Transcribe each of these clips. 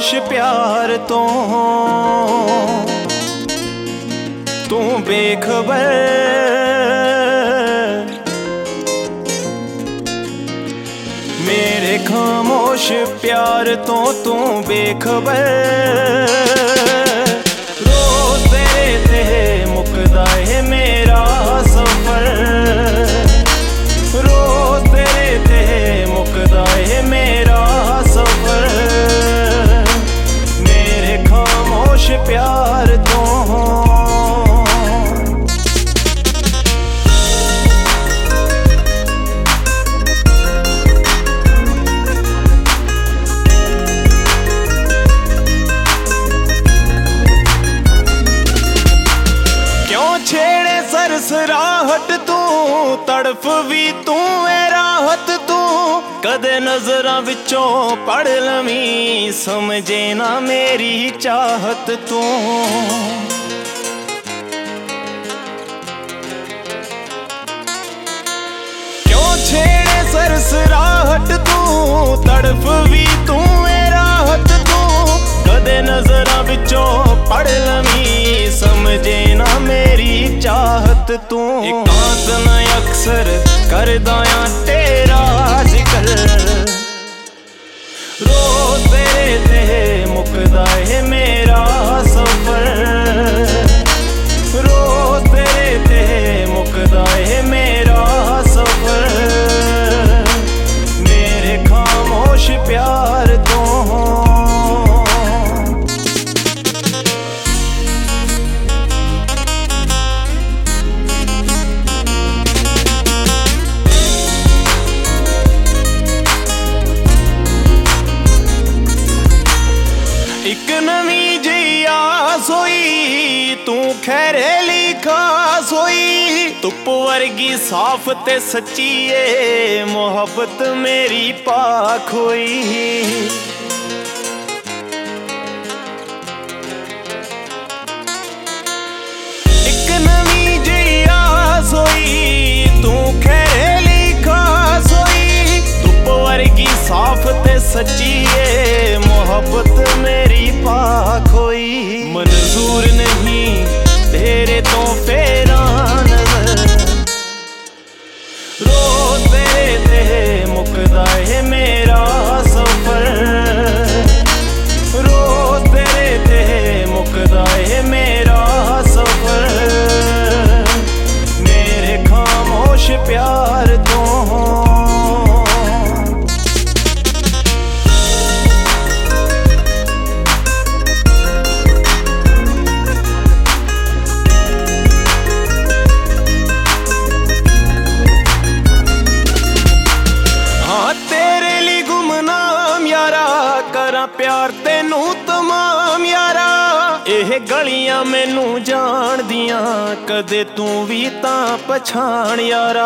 ਖਾਮੋਸ਼ ਪਿਆਰ ਤੋਂ ਤੂੰ ਬੇਖਬਰ, ਮੇਰੇ ਖਾਮੋਸ਼ ਪਿਆਰ ਤੋਂ ਤੂੰ ਬੇਖਬਰ। ਰੋਜ਼ ਤੇਰੇ ਤੇ ਮੁੱਕਦਾ ਏ ਮੇਰਾ ਸਫ਼ਰ, ਰੋਜ਼ ਤੇਰੇ ਤੇ ਮੁੱਕਦਾ ਏ ਮੇਰਾ ਸਫ਼ਰ, ਮੇਰੇ ਖਾਮੋਸ਼ ਪਿਆਰ ਤੋਂ। ਛੇੜੇ ਸਰਸਰਾਹਟ ਤੂੰ, ਤੜਫ ਵੀ ਤੂੰ ਏ ਰਾਹਤ ਤੂੰ, ਕਦੇ ਨਜ਼ਰਾਂ ਵਿੱਚੋਂ ਪੜ ਲਵੀਂ, ਸਮਝੇ ਨਾ ਮੇਰੀ ਚਾਹਤ ਤੂੰ। ਕਿਉਂ ਛੇੜੇ ਸਰਸਰਾਹਟ ਤੂੰ, ਤੜਫ ਵੀ ਤੂੰ ਏ ਰਾਹਤ ਤੂੰ, ਕਦੇ ਨਜ਼ਰਾਂ ਵਿੱਚੋਂ ਪੜ ਲਵੀਂ, ਸਮਝੇ ਨਾ ਮੇਰੀ ਚਾਹਤ ਤੂੰ। ਇਕਾਂਤ ਨਾ ਅਕਸਰ ਕਰਦਾ ਆਂ ਤੇਰਾ ਜ਼ਿਕਰ, ਰੋਜ਼ ਤੇਰੇ ਤੇ ਮੁੱਕਦਾ ਏ ਮੇਰਾ ਸਫ਼ਰ, ਰੋਜ਼ ਤੇਰੇ ਤੇ ਮੁੱਕਦਾ ਏ ਮੇਰਾ ਸਫ਼ਰ, ਮੇਰੇ ਖਾਮੋਸ਼ ਪਿਆਰ ਤੋਂ। ਇੱਕ ਨਵੀਂ ਜਿਹੀ ਆਸ ਹੋਈ, ਤੂੰ ਖੈਰੇਲੀ ਖਾਸ ਹੋਈ, ਧੁੱਪ ਵਰਗੀ ਸਾਫ਼ ਤੇ ਸੱਚੀ ਏ ਮੁਹੱਬਤ ਮੇਰੀ ਪਾਕ ਹੋਈ। ਇੱਕ ਨਵੀਂ ਜਿਹੀ ਆਸ ਹੋਈ, ਤੂੰ ਖੈਰੇਲੀ ਖਾਸ ਹੋਈ, ਧੁੱਪ ਵਰਗੀ ਸਾਫ਼ ਤੇ ਸੱਚੀ ਏ ਮੁਹੱਬਤ ਮੇਰੀ ਪਾਕ ਹੋਈ। ਮਨਜ਼ੂਰ ਨਹੀਂ ਤੇਰੇ ਤੋਂ ਫੇਰਾਂ ਨਜ਼ਰ, ਰੋਜ਼ ਤੇਰੇ ਤੇ ਮੁੱਕਦਾ ਏ ਮੇਰਾ ਸਫ਼ਰ, ਰੋਜ਼ ਤੇਰੇ ਤੇ ਮੁੱਕਦਾ ਏ ਮੇਰਾ ਸਫ਼ਰ, ਮੇਰੇ ਖਾਮੋਸ਼ ਪਿਆਰ ਤੋਂ। ਕਰਾਂ ਪਿਆਰ ਤੈਨੂੰ ਤਮਾਮ ਯਾਰਾ, ਇਹ ਗਲੀਆਂ ਮੈਨੂੰ ਜਾਣਦੀਆਂ, ਕਦੇ ਤੂੰ ਵੀ ਤਾਂ ਪਛਾਣ ਯਾਰਾ।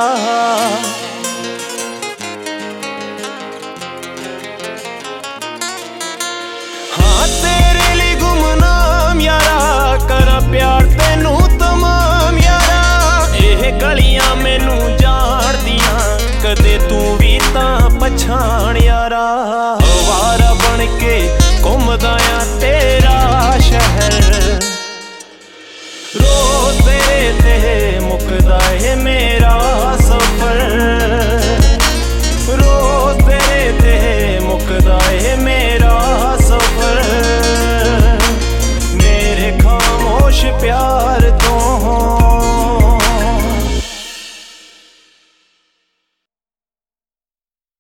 ਹਾਂ ਤੇਰੇ ਲਈ ਗੁਮਨਾਮ ਯਾਰਾ, ਕਰਾਂ ਪਿਆਰ ਤੈਨੂੰ ਤਮਾਮ ਯਾਰਾ, ਇਹ ਗਲੀਆਂ ਮੈਨੂੰ ਜਾਣਦੀਆਂ, ਕਦੇ ਤੂੰ ਵੀ ਤਾਂ ਪਛਾਣ ਯਾਰਾ।